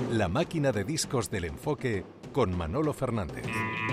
La máquina de discos del enfoque con Manolo Fernández.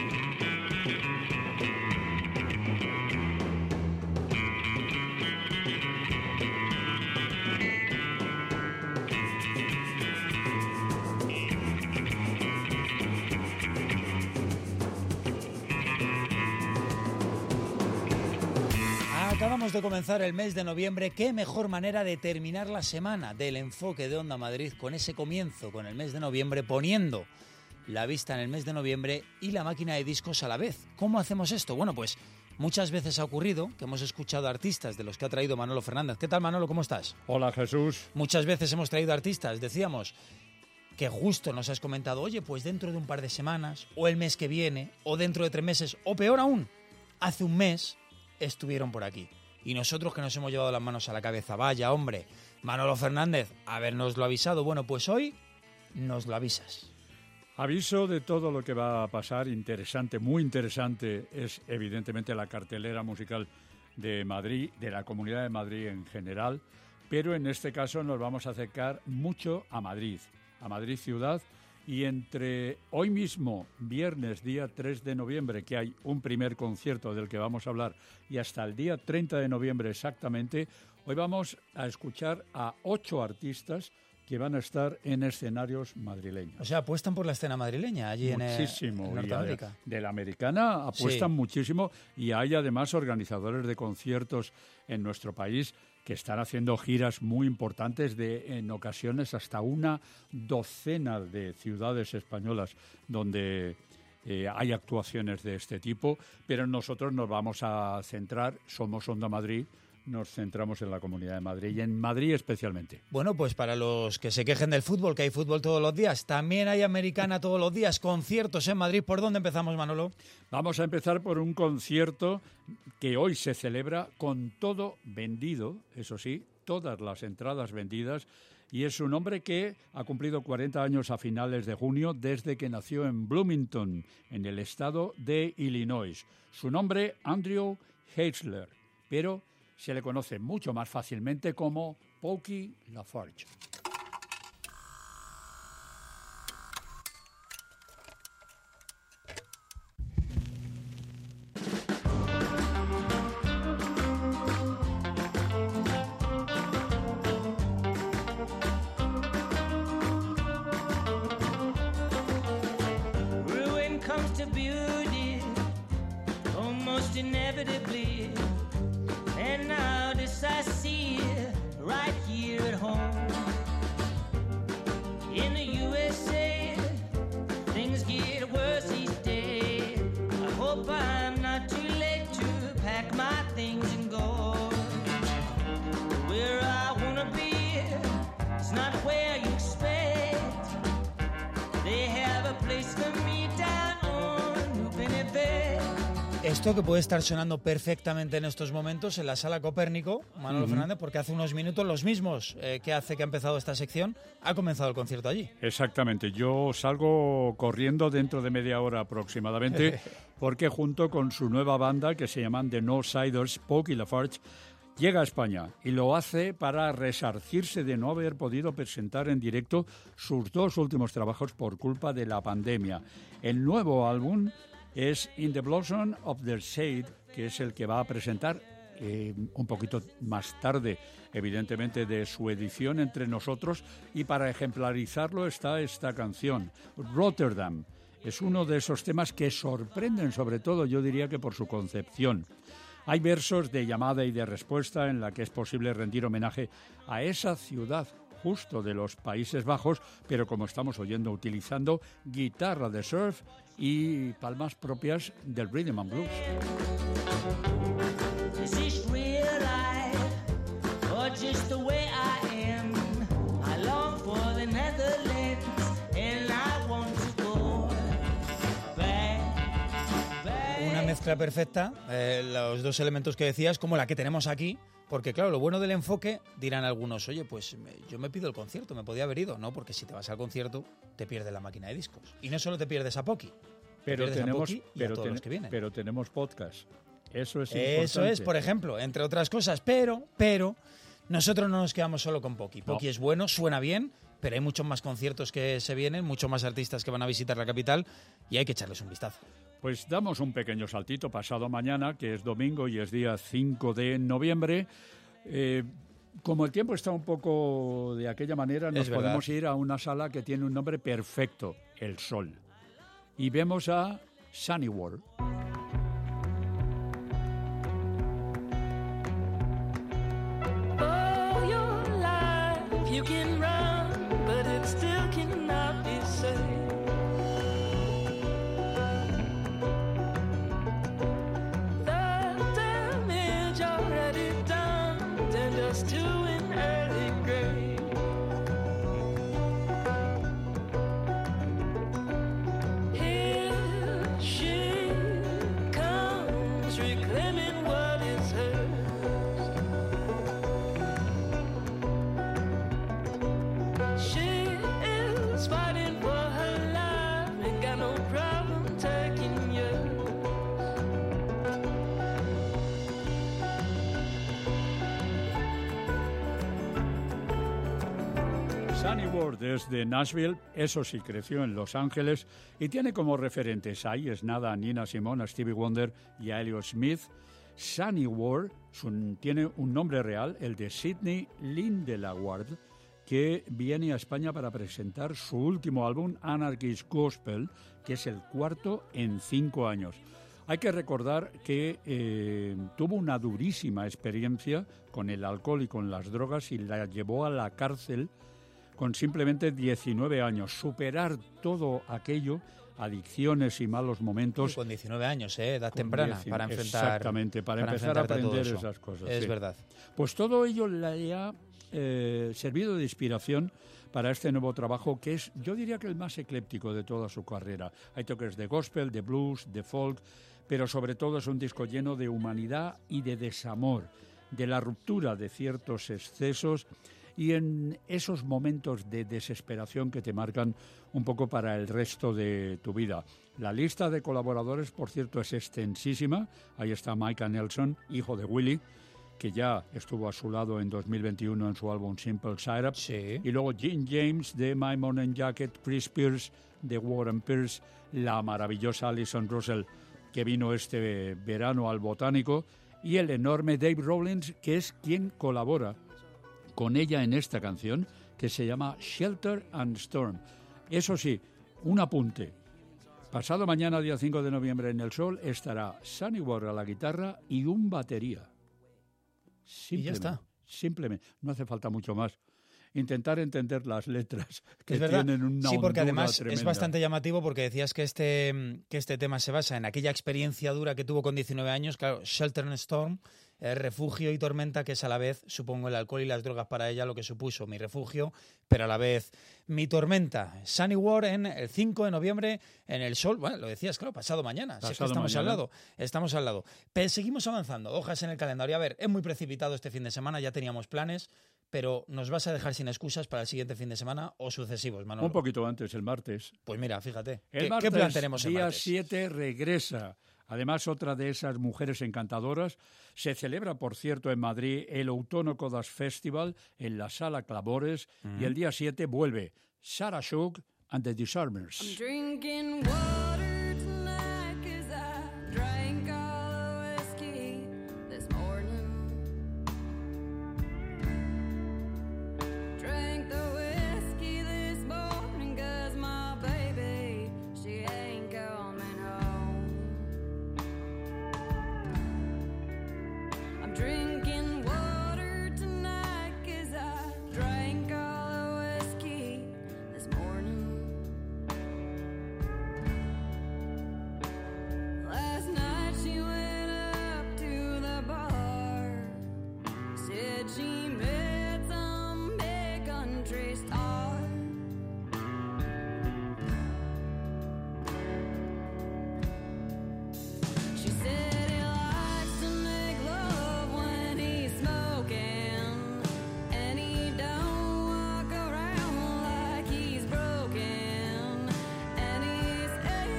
Acabamos de comenzar el mes de noviembre. Qué mejor manera de terminar la semana del enfoque de Onda Madrid con ese comienzo, con el mes de noviembre, poniendo la vista en el mes de noviembre y la máquina de discos a la vez. ¿Cómo hacemos esto? Bueno, pues muchas veces ha ocurrido que hemos escuchado artistas de los que ha traído Manolo Fernández. ¿Qué tal, Manolo? ¿Cómo estás? Hola, Jesús. Muchas veces hemos traído artistas, decíamos, que justo nos has comentado, oye, pues dentro de un par de semanas, o el mes que viene, o dentro de 3 meses, o peor aún, hace un mes estuvieron por aquí. Y nosotros que nos hemos llevado las manos a la cabeza, vaya hombre, Manolo Fernández, habernoslo avisado. Bueno, pues hoy nos lo avisas. Aviso de todo lo que va a pasar, interesante, muy interesante, es evidentemente la cartelera musical de Madrid, de la Comunidad de Madrid en general, pero en este caso nos vamos a acercar mucho a Madrid ciudad, y entre hoy mismo, viernes, día 3 de noviembre, que hay un primer concierto del que vamos a hablar, y hasta el día 30 de noviembre exactamente, hoy vamos a escuchar a 8 artistas que van a estar en escenarios madrileños. O sea, apuestan por la escena madrileña allí muchísimo, en Norteamérica. De la americana apuestan muchísimo, y hay además organizadores de conciertos en nuestro país que están haciendo giras muy importantes en ocasiones hasta una docena de ciudades españolas donde hay actuaciones de este tipo, pero nosotros nos vamos a centrar, somos Onda Madrid, nos centramos en la Comunidad de Madrid y en Madrid especialmente. Bueno, pues para los que se quejen del fútbol, que hay fútbol todos los días, también hay americana todos los días, conciertos en Madrid. ¿Por dónde empezamos, Manolo? Vamos a empezar por un concierto que hoy se celebra con todo vendido, eso sí, todas las entradas vendidas, y es un hombre que ha cumplido 40 años a finales de junio desde que nació en Bloomington, en el estado de Illinois. Su nombre, Andrew Heisler, pero se le conoce mucho más fácilmente como Pokey LaFarge. Ruin comes to beauty, almost inevitably. And now this I see right here at home. In the USA, things get worse each day. I hope I'm not too late to pack my things and go. Where I wanna be, it's not where you expect. They have a place for me down on New Benefit. Esto que puede estar sonando perfectamente en estos momentos en la Sala Copérnico, Manolo Fernández, porque hace unos minutos los mismos que ha empezado esta sección, ha comenzado el concierto allí. Exactamente, yo salgo corriendo dentro de media hora aproximadamente, porque junto con su nueva banda, que se llaman The Northsiders, Pokey LaFarge, llega a España y lo hace para resarcirse de no haber podido presentar en directo sus 2 últimos trabajos por culpa de la pandemia. El nuevo álbum es In the Blossom of the Shade, que es el que va a presentar un poquito más tarde, evidentemente, de su edición entre nosotros, y para ejemplarizarlo está esta canción, Rotterdam. Es uno de esos temas que sorprenden, sobre todo, yo diría que por su concepción. Hay versos de llamada y de respuesta en la que es posible rendir homenaje a esa ciudad justo de los Países Bajos, pero como estamos oyendo, utilizando guitarra de surf y palmas propias del rhythm and blues. Is this real life or just the way I am? I long for the Netherlands and I want to go back. Una mezcla perfecta, los 2 elementos que decías, como la que tenemos aquí. Porque claro, lo bueno del enfoque, dirán algunos, oye, pues yo me pido el concierto, me podía haber ido. No, porque si te vas al concierto, te pierdes la máquina de discos. Y no solo te pierdes a Pokey, pero tenemos, a todos los que vienen. Pero tenemos podcast. Eso es importante. Eso es, por ejemplo, entre otras cosas. Pero nosotros no nos quedamos solo con Pokey. Pokey es bueno, suena bien, pero hay muchos más conciertos que se vienen, muchos más artistas que van a visitar la capital y hay que echarles un vistazo. Pues damos un pequeño saltito pasado mañana, que es domingo y es día 5 de noviembre. Como el tiempo está un poco de aquella manera, nos podemos ir a una sala que tiene un nombre perfecto, El Sol. Y vemos a Sunny World. You can run, but it still cannot be saved. The damage already done sent us to an early grave. Here she comes, reclaiming what is hers. Fighting for her life, ain't got no problem taking yours. Sunny World es de Nashville, eso sí, creció en Los Ángeles y tiene como referentes ahí es nada a Nina Simone, a Stevie Wonder y a Elliott Smith. Sunny World tiene un nombre real, el de Sidney Lindellaward, que viene a España para presentar su último álbum, Anarchist Gospel, que es el cuarto en 5 años. Hay que recordar que tuvo una durísima experiencia con el alcohol y con las drogas y la llevó a la cárcel con simplemente 19 años. Superar todo aquello, adicciones y malos momentos. Y con 19 años, edad temprana, para enfrentar. Exactamente, para empezar a aprender esas cosas. Es verdad. Pues todo ello le ha servido de inspiración para este nuevo trabajo, que es, yo diría que el más ecléptico de toda su carrera. Hay toques de gospel, de blues, de folk, pero sobre todo es un disco lleno de humanidad y de desamor, de la ruptura de ciertos excesos y en esos momentos de desesperación que te marcan un poco para el resto de tu vida. La lista de colaboradores, por cierto, es extensísima. Ahí está Micah Nelson, hijo de Willie, que ya estuvo a su lado en 2021 en su álbum Simple Syrup. Sí. Y luego Jim James de My Morning Jacket, Chris Pierce de War and Peace, la maravillosa Alison Russell, que vino este verano al Botánico, y el enorme Dave Rawlings, que es quien colabora con ella en esta canción, que se llama Shelter and Storm. Eso sí, un apunte. Pasado mañana, día 5 de noviembre, en El Sol, estará Sunny World a la guitarra y un batería. Y ya está. Simplemente, no hace falta mucho más. Intentar entender las letras que es verdad. tienen una sí, porque hondura además tremenda. Es bastante llamativo porque decías que este tema se basa en aquella experiencia dura que tuvo con 19 años, claro, Shelter and Storm, refugio y tormenta, que es a la vez, supongo, el alcohol y las drogas para ella lo que supuso mi refugio, pero a la vez mi tormenta. Sunny World en el 5 de noviembre en El Sol. Bueno, lo decías, claro, pasado mañana. Si es que estamos mañana. al lado. Estamos al lado. Pero seguimos avanzando. Hojas en el calendario. A ver, es muy precipitado este fin de semana, ya teníamos planes, pero nos vas a dejar sin excusas para el siguiente fin de semana o sucesivos, Manolo. Un poquito antes, el martes. Pues mira, fíjate. El martes, ¿Qué plan tenemos el día martes? 7, regresa. Además, otra de esas mujeres encantadoras. Se celebra, por cierto, en Madrid el Outono Codas Festival en la Sala Clavores. Y el día 7 vuelve Sarah Shook and the Disarmers. I'm drinking water tonight 'cause I drank all the whiskey this morning. Drank the whiskey this morning 'cause my baby, she ain't coming home. I'm drinking water tonight 'cause I drank all the whiskey this morning. Last night she went up to the bar, said she met some big country star. She said he likes to make love when he's smoking, and he don't walk around like he's broken, and he's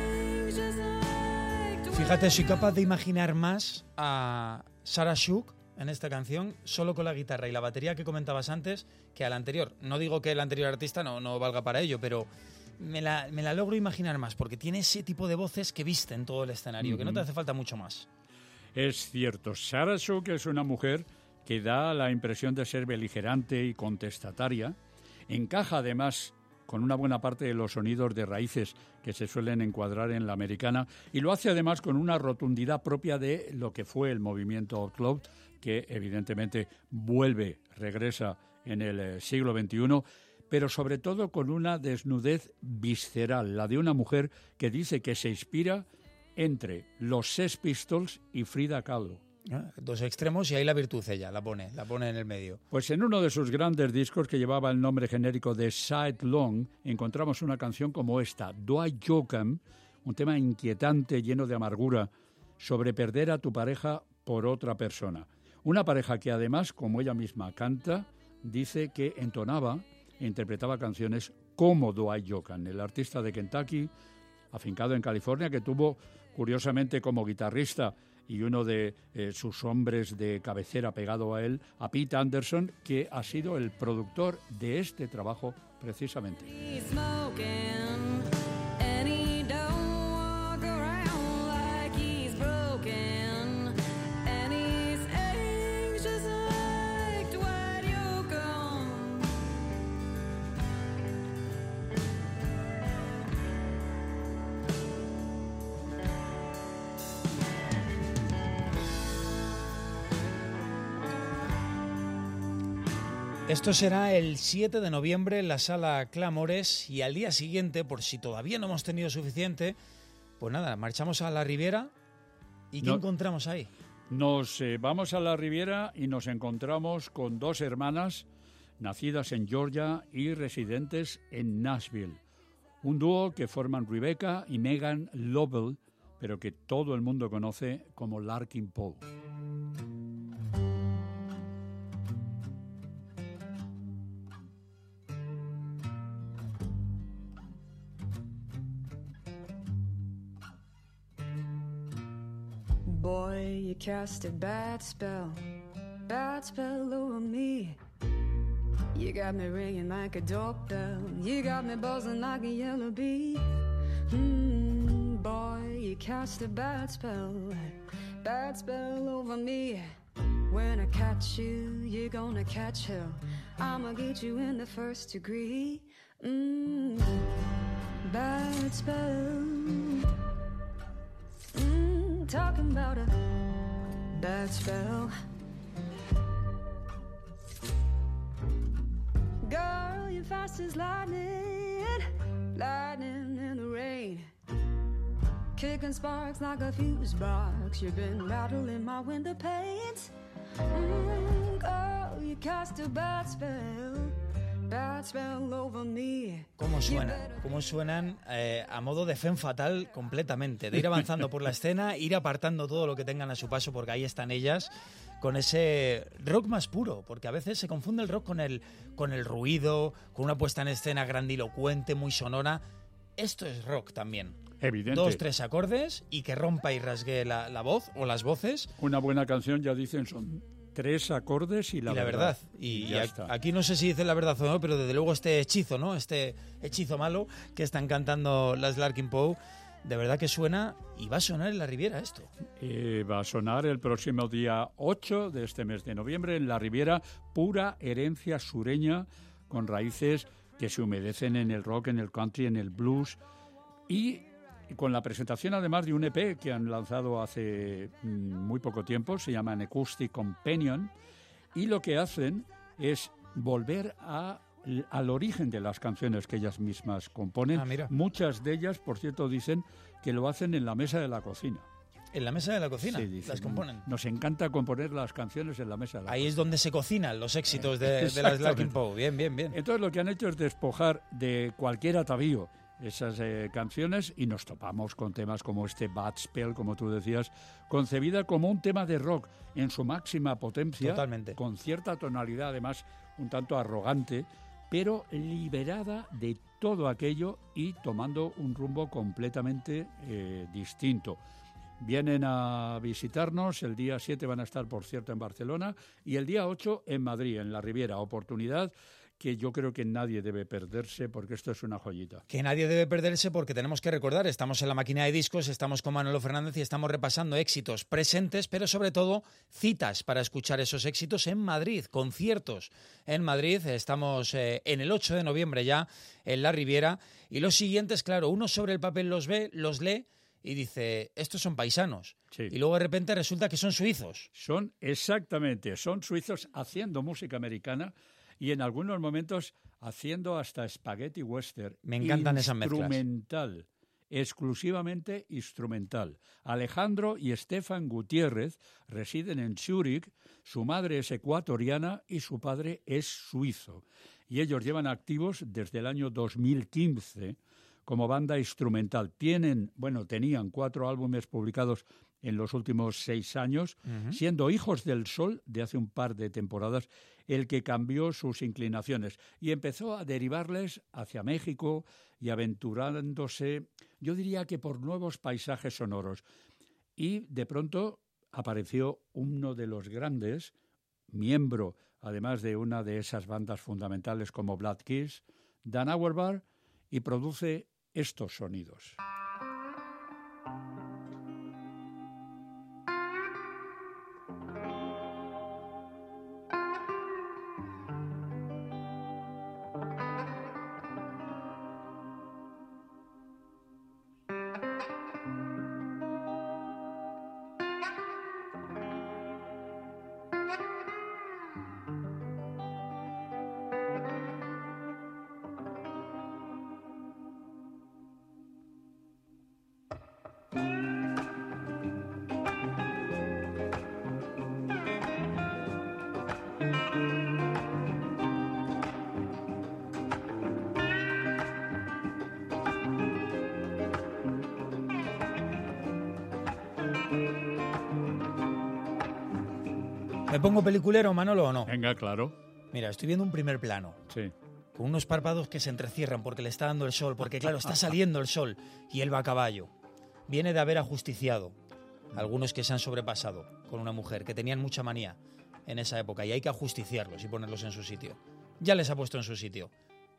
anxious like Fíjate, soy capaz de imaginar más a Sarah Shook en esta canción, solo con la guitarra y la batería que comentabas antes, que al anterior. No digo que el anterior artista no valga para ello, pero me la logro imaginar más, porque tiene ese tipo de voces que visten todo el escenario, que no te hace falta mucho más. Es cierto, Sarah Shook es una mujer que da la impresión de ser beligerante y contestataria. Encaja además con una buena parte de los sonidos de raíces que se suelen encuadrar en la americana, y lo hace además con una rotundidad propia de lo que fue el movimiento club, que evidentemente regresa en el siglo XXI, pero sobre todo con una desnudez visceral, la de una mujer que dice que se inspira entre los Sex Pistols y Frida Kahlo. Dos extremos y ahí la virtud ella, la pone en el medio. Pues en uno de sus grandes discos, que llevaba el nombre genérico de Side Long, encontramos una canción como esta, Dwight Yoakam, un tema inquietante, lleno de amargura, sobre perder a tu pareja por otra persona. Una pareja que además, como ella misma canta, dice que entonaba e interpretaba canciones como Dwight Yoakam, el artista de Kentucky, afincado en California, que tuvo, curiosamente, como guitarrista y uno de sus hombres de cabecera pegado a él, a Pete Anderson, que ha sido el productor de este trabajo precisamente. He's smoking, and he don't walk around like he's broken, and he's anxious like Dwight Yoakam. Esto será el 7 de noviembre en la Sala Clamores, y al día siguiente, por si todavía no hemos tenido suficiente, pues nada, marchamos a la Riviera. ¿Y qué encontramos ahí? Nos vamos a la Riviera y nos encontramos con dos hermanas nacidas en Georgia y residentes en Nashville. Un dúo que forman Rebecca y Megan Lovell, pero que todo el mundo conoce como Larkin Poe. Boy, you cast a bad spell over me. You got me ringing like a doorbell. You got me buzzing like a yellow bee. Boy, you cast a bad spell over me. When I catch you, you're gonna catch hell. I'ma get you in the first degree. Bad spell. Talking about a bad spell. Girl, you're fast as lightning, lightning in the rain. Kicking sparks like a fuse box. You've been rattling my window panes. Girl, you cast a bad spell. ¿Cómo suenan a modo de femme fatal completamente? De ir avanzando por la escena, ir apartando todo lo que tengan a su paso, porque ahí están ellas, con ese rock más puro, porque a veces se confunde el rock con el ruido, con una puesta en escena grandilocuente, muy sonora. Esto es rock también. Evidente. 2, 3 acordes y que rompa y rasgue la voz o las voces. Una buena canción, ya dicen, son 3 acordes y la verdad. Y ya está. Aquí no sé si dicen la verdad o no, pero desde luego este hechizo, ¿no? Este hechizo malo que están cantando las Larkin Poe, de verdad que suena, y va a sonar en la Riviera esto. Va a sonar el próximo día 8 de este mes de noviembre en la Riviera, pura herencia sureña con raíces que se humedecen en el rock, en el country, en el blues, y con la presentación además de un EP que han lanzado hace muy poco tiempo, se llama An Acoustic Companion, y lo que hacen es volver al origen de las canciones que ellas mismas componen. Mira. Muchas de ellas, por cierto, dicen que lo hacen en la mesa de la cocina. ¿En la mesa de la cocina? Sí, dicen, las componen. Nos encanta componer las canciones en la mesa de la Ahí cocina. es donde se cocinan los éxitos de las Larkin Poe. Bien, bien, bien. Entonces lo que han hecho es despojar de cualquier atavío esas canciones, y nos topamos con temas como este Bad Spell, como tú decías, concebida como un tema de rock en su máxima potencia. Totalmente. Con cierta tonalidad, además un tanto arrogante, pero liberada de todo aquello y tomando un rumbo completamente distinto. Vienen a visitarnos, el día 7 van a estar, por cierto, en Barcelona, y el día 8 en Madrid, en la Riviera. Oportunidad que yo creo que nadie debe perderse, porque esto es una joyita. Que nadie debe perderse, porque tenemos que recordar, estamos en la máquina de discos, estamos con Manolo Fernández y estamos repasando éxitos presentes, pero sobre todo citas para escuchar esos éxitos en Madrid, conciertos en Madrid. Estamos en el 8 de noviembre ya en la Riviera, y los siguientes, claro, uno sobre el papel los ve, los lee y dice, estos son paisanos. Sí. Y luego de repente resulta que son suizos. Son suizos haciendo música americana, y en algunos momentos haciendo hasta spaghetti western. Me encantan esas mezclas. Instrumental, exclusivamente instrumental. Alejandro y Stefan Gutiérrez residen en Zúrich, su madre es ecuatoriana y su padre es suizo. Y ellos llevan activos desde el año 2015 como banda instrumental. Tenían 4 álbumes publicados en los últimos 6 años, siendo Hijos del Sol, de hace un par de temporadas, el que cambió sus inclinaciones y empezó a derivarles hacia México y aventurándose, yo diría que por nuevos paisajes sonoros. Y de pronto apareció uno de los grandes, miembro además de una de esas bandas fundamentales como Black Keys, Dan Auerbach, y produce estos sonidos. ¿Me pongo peliculero, Manolo, o no? Venga, claro. Mira, estoy viendo un primer plano. Sí. Con unos párpados que se entrecierran porque le está dando el sol, porque claro, está saliendo el sol y él va a caballo. Viene de haber ajusticiado a algunos que se han sobrepasado con una mujer, que tenían mucha manía en esa época, y hay que ajusticiarlos y ponerlos en su sitio. Ya les ha puesto en su sitio.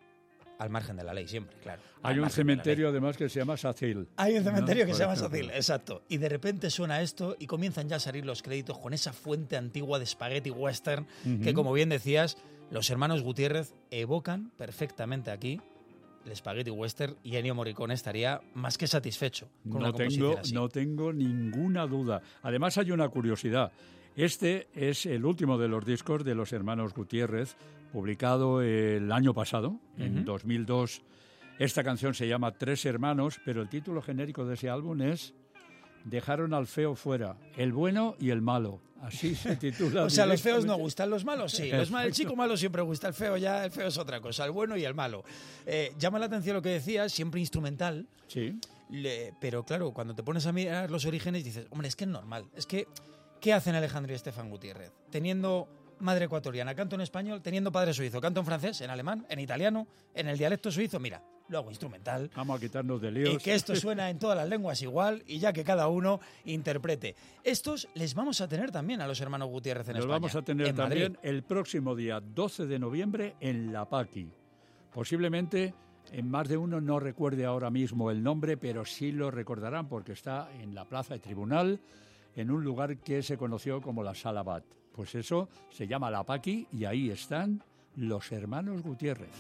Al margen de la ley, siempre, claro. Hay un cementerio además que se llama Sacil. Hay un cementerio que Por se llama ejemplo. Sacil, exacto. Y de repente suena esto y comienzan ya a salir los créditos con esa fuente antigua de spaghetti western que, como bien decías, los hermanos Gutiérrez evocan perfectamente aquí el spaghetti western, y Ennio Morricone estaría más que satisfecho con una composición así. No tengo ninguna duda. Además hay una curiosidad. Este es el último de los discos de los hermanos Gutiérrez, publicado el año pasado, en 2002. Esta canción se llama Tres Hermanos, pero el título genérico de ese álbum es Dejaron al feo fuera, el bueno y el malo. Así se titula. O sea, los feos no directamente. gustan, los malos sí. El chico malo siempre gusta, el feo es otra cosa, el bueno y el malo. Llama la atención lo que decías, siempre instrumental. Sí. Pero claro, cuando te pones a mirar los orígenes dices, hombre, es que es normal. Es que, ¿qué hacen Alejandro y Stefan Gutiérrez? Teniendo madre ecuatoriana, canto en español, teniendo padre suizo, canto en francés, en alemán, en italiano, en el dialecto suizo, mira, lo hago instrumental. Vamos a quitarnos de líos. Y que esto suena en todas las lenguas igual, y ya que cada uno interprete. Estos les vamos a tener también a los hermanos Gutiérrez en Los España. vamos a tener en también Madrid. el próximo día 12 de noviembre en La Paqui. Posiblemente en más de uno no recuerde ahora mismo el nombre, pero sí lo recordarán porque está en la Plaza de Tribunal, en un lugar que se conoció como la Sala Bat. Pues eso se llama La Paqui y ahí están los hermanos Gutiérrez.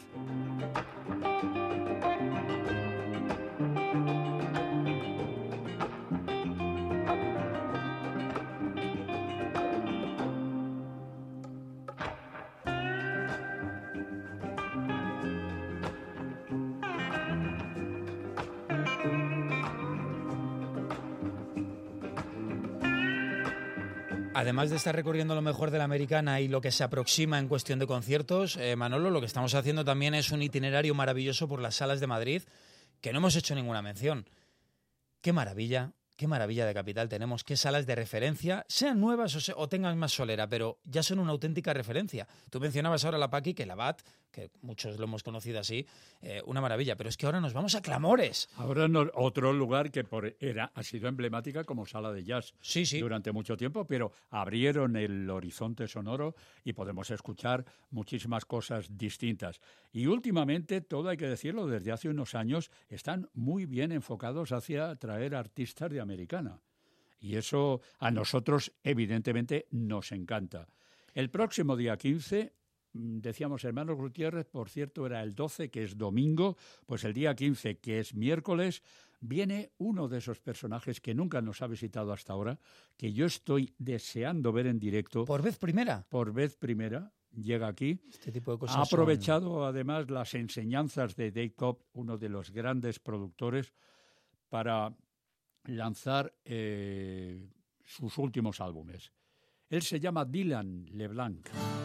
Además de estar recorriendo lo mejor de la americana y lo que se aproxima en cuestión de conciertos, Manolo, lo que estamos haciendo también es un itinerario maravilloso por las salas de Madrid, que no hemos hecho ninguna mención. Qué maravilla Qué maravilla de capital tenemos, qué salas de referencia, sean nuevas o tengan más solera, pero ya son una auténtica referencia. Tú mencionabas ahora la Paqui, que la BAT, que muchos lo hemos conocido así, una maravilla, pero es que ahora nos vamos a Clamores. Ahora otro lugar que ha sido emblemática como sala de jazz Sí, sí. durante mucho tiempo, pero abrieron el horizonte sonoro y podemos escuchar muchísimas cosas distintas. Y últimamente, todo hay que decirlo, desde hace unos años están muy bien enfocados hacia traer artistas de americana. Y eso a nosotros, evidentemente, nos encanta. El próximo día 15, decíamos Hermanos Gutiérrez, por cierto, era el 12, que es domingo, pues el día 15, que es miércoles, viene uno de esos personajes que nunca nos ha visitado hasta ahora, que yo estoy deseando ver en directo. ¿Por vez primera? Por vez primera. Llega aquí. Este tipo de cosas ha aprovechado además las enseñanzas de Dave Cobb, uno de los grandes productores, para lanzar sus últimos álbumes. Él se llama Dylan LeBlanc.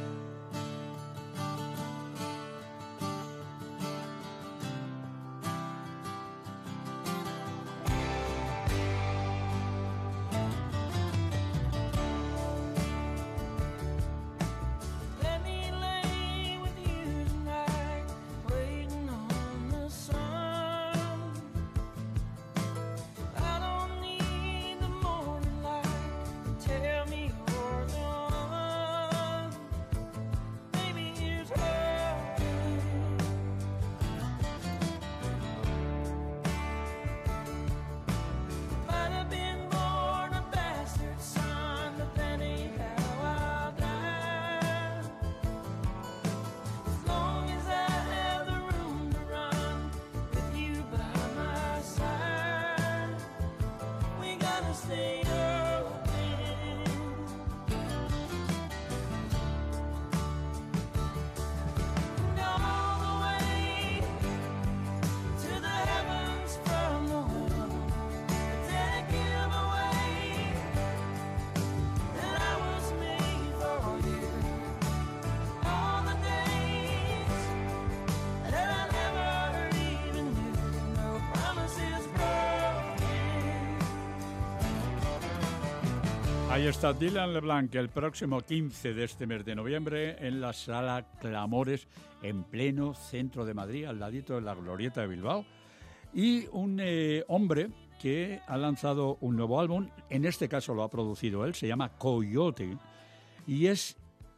Ahí está Dylan LeBlanc el próximo 15 de este mes de noviembre en la Sala Clamores, en pleno centro de Madrid, al ladito de la Glorieta de Bilbao. Y un hombre que ha lanzado un nuevo álbum, en este caso lo ha producido él, se llama Coyote, y es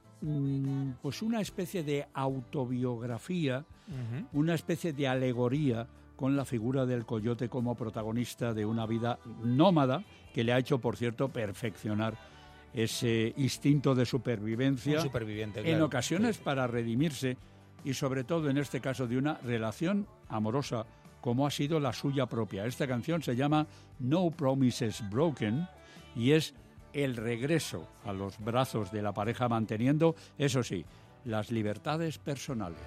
pues una especie de autobiografía, una especie de alegoría con la figura del coyote como protagonista de una vida nómada que le ha hecho, por cierto, perfeccionar ese instinto de supervivencia, un superviviente, en claro, ocasiones sí. Para redimirse y sobre todo en este caso de una relación amorosa como ha sido la suya propia. Esta canción se llama No Promises Broken y es el regreso a los brazos de la pareja manteniendo, eso sí, las libertades personales.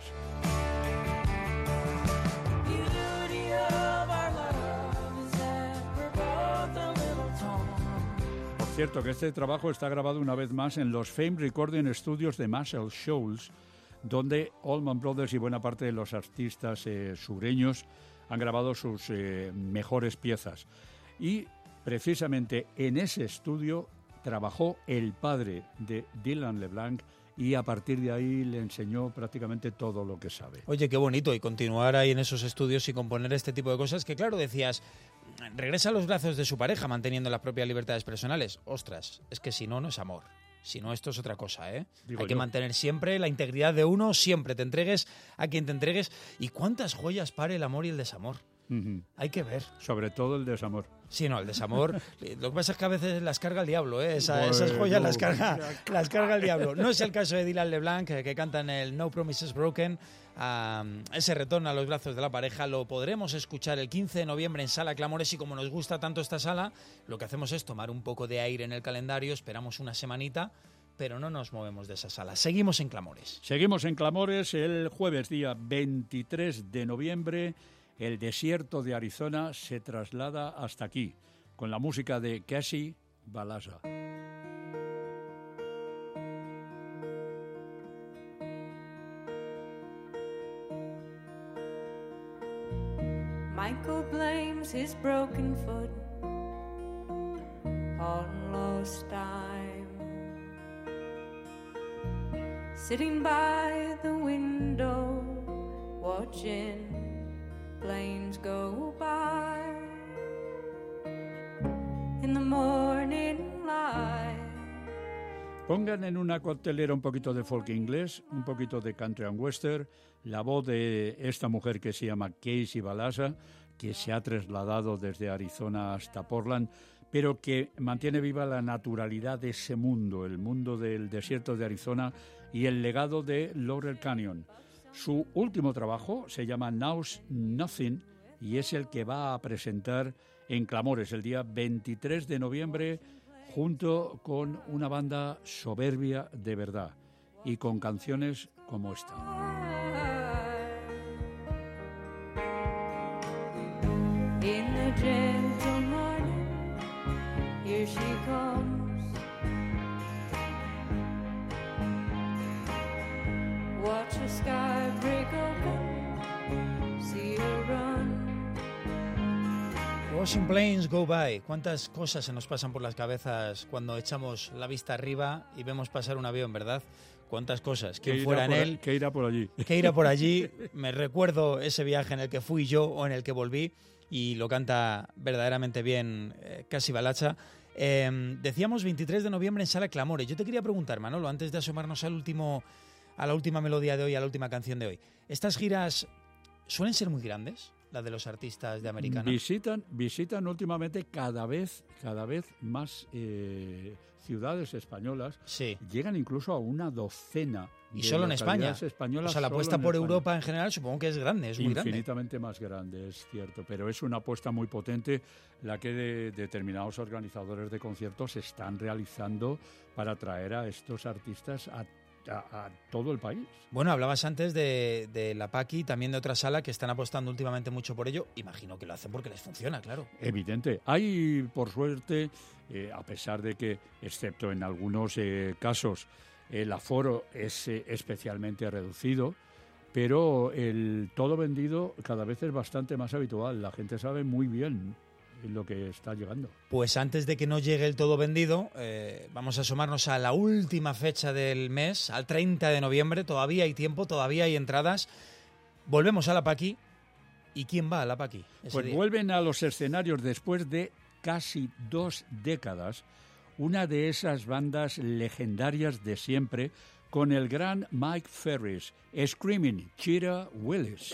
Por cierto, que este trabajo está grabado una vez más en los Fame Recording Studios de Muscle Shoals, donde Allman Brothers y buena parte de los artistas sureños han grabado sus mejores piezas. Y precisamente en ese estudio trabajó el padre de Dylan LeBlanc y a partir de ahí le enseñó prácticamente todo lo que sabe. Oye, qué bonito, y continuar ahí en esos estudios y componer este tipo de cosas que, claro, decías, regresa a los brazos de su pareja manteniendo las propias libertades personales. Ostras, es que si no, no es amor. Si no, esto es otra cosa, ¿eh? Digo Hay que yo. mantener siempre la integridad de uno, siempre te entregues a quien te entregues. ¿Y cuántas joyas para el amor y el desamor? Uh-huh. Hay que ver. Sobre todo el desamor. Sí, no, el desamor. Lo que pasa es que a veces las carga el diablo, ¿eh? Esas Bueno, joyas las carga el diablo. No es el caso de Dylan LeBlanc, que canta en el No Promises Broken. Ese retorno a los brazos de la pareja lo podremos escuchar el 15 de noviembre en Sala Clamores, y como nos gusta tanto esta sala, lo que hacemos es tomar un poco de aire en el calendario, esperamos una semanita, pero no nos movemos de esa sala. Seguimos en Clamores. Seguimos en Clamores el jueves día 23 de noviembre. El desierto de Arizona se traslada hasta aquí, con la música de Cassie Balasa. Michael blames his broken foot on lost time. Sitting by the window, watching planes go by. In the morning light. Pongan en una coctelera un poquito de folk inglés, un poquito de country and western, la voz de esta mujer que se llama Casey Balasa, que se ha trasladado desde Arizona hasta Portland, pero que mantiene viva la naturalidad de ese mundo, el mundo del desierto de Arizona y el legado de Laurel Canyon. Su último trabajo se llama Now's Nothing y es el que va a presentar en Clamores el día 23 de noviembre junto con una banda soberbia de verdad y con canciones como esta. In the gentle morning, here she comes. Watch the sky break open, see her run. Watching planes go by. ¿Cuántas cosas se nos pasan por las cabezas cuando echamos la vista arriba y vemos pasar un avión, verdad? ¿Cuántas cosas? ¿Quién fuera en él? ¿Qué irá por allí? ¿Qué irá por allí? Me recuerdo ese viaje en el que fui yo o en el que volví y lo canta verdaderamente bien Casey Balasa. Decíamos 23 de noviembre en Sala Clamores. Yo te quería preguntar, Manolo, antes de asomarnos a la última melodía de hoy, a la última canción de hoy. ¿Estas giras suelen ser muy grandes? La de los artistas de Americana. Visitan últimamente cada vez más ciudades españolas. Sí. Llegan incluso a una docena. Y solo en España. Españolas, o sea, la apuesta por Europa en general supongo que es grande, es muy grande. Infinitamente más grande, es cierto. Pero es una apuesta muy potente la que determinados organizadores de conciertos están realizando para traer a estos artistas a todo el país. Bueno, hablabas antes de la Paqui, también de otra sala que están apostando últimamente mucho por ello. Imagino que lo hacen porque les funciona, claro. Evidente. Hay, por suerte, a pesar de que, excepto en algunos casos, el aforo es especialmente reducido, pero el todo vendido cada vez es bastante más habitual. La gente sabe muy bien lo que está llegando. Pues antes de que no llegue el todo vendido, vamos a asomarnos a la última fecha del mes, al 30 de noviembre. Todavía hay tiempo, todavía hay entradas. Volvemos a la Paqui. ¿Y quién va a la Paqui? Pues día vuelven a los escenarios después de casi 2 décadas, una de esas bandas legendarias de siempre, con el gran Mike Ferris, Screaming Cheetah Willis.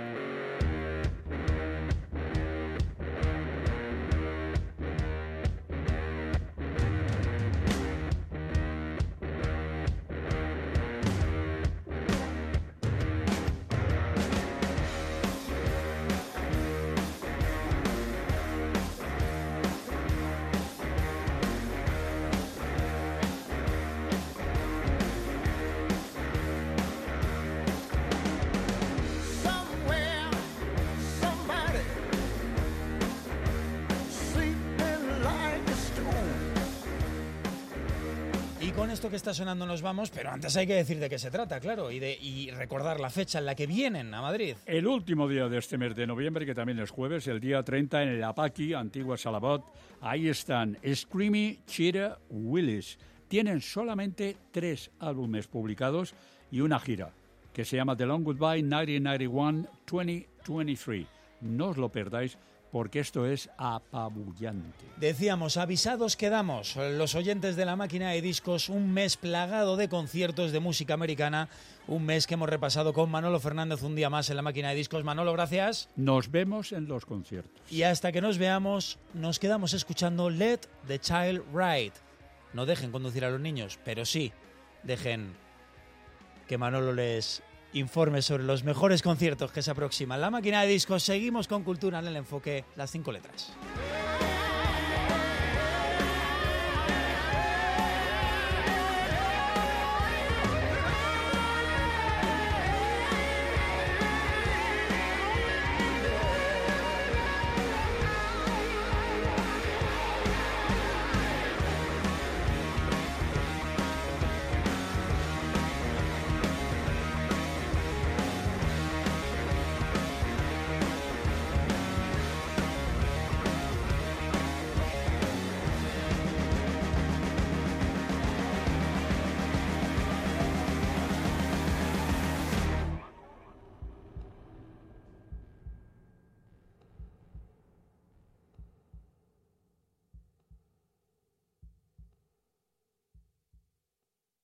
Con esto que está sonando nos vamos, pero antes hay que decir de qué se trata, claro, y recordar la fecha en la que vienen a Madrid. El último día de este mes de noviembre, que también es jueves, el día 30 en la Paqui, antigua Salabot. Ahí están Screaming Cheetah Willis. Tienen solamente 3 álbumes publicados y una gira que se llama The Long Goodbye 1991-2023. No os lo perdáis, porque esto es apabullante. Decíamos, avisados quedamos, los oyentes de La Máquina de Discos, un mes plagado de conciertos de música americana, un mes que hemos repasado con Manolo Fernández un día más en La Máquina de Discos. Manolo, gracias. Nos vemos en los conciertos. Y hasta que nos veamos, nos quedamos escuchando Let the Child Ride. No dejen conducir a los niños, pero sí, dejen que Manolo les informe sobre los mejores conciertos que se aproximan. La Máquina de Discos, seguimos con cultura en el enfoque, las 5 letras.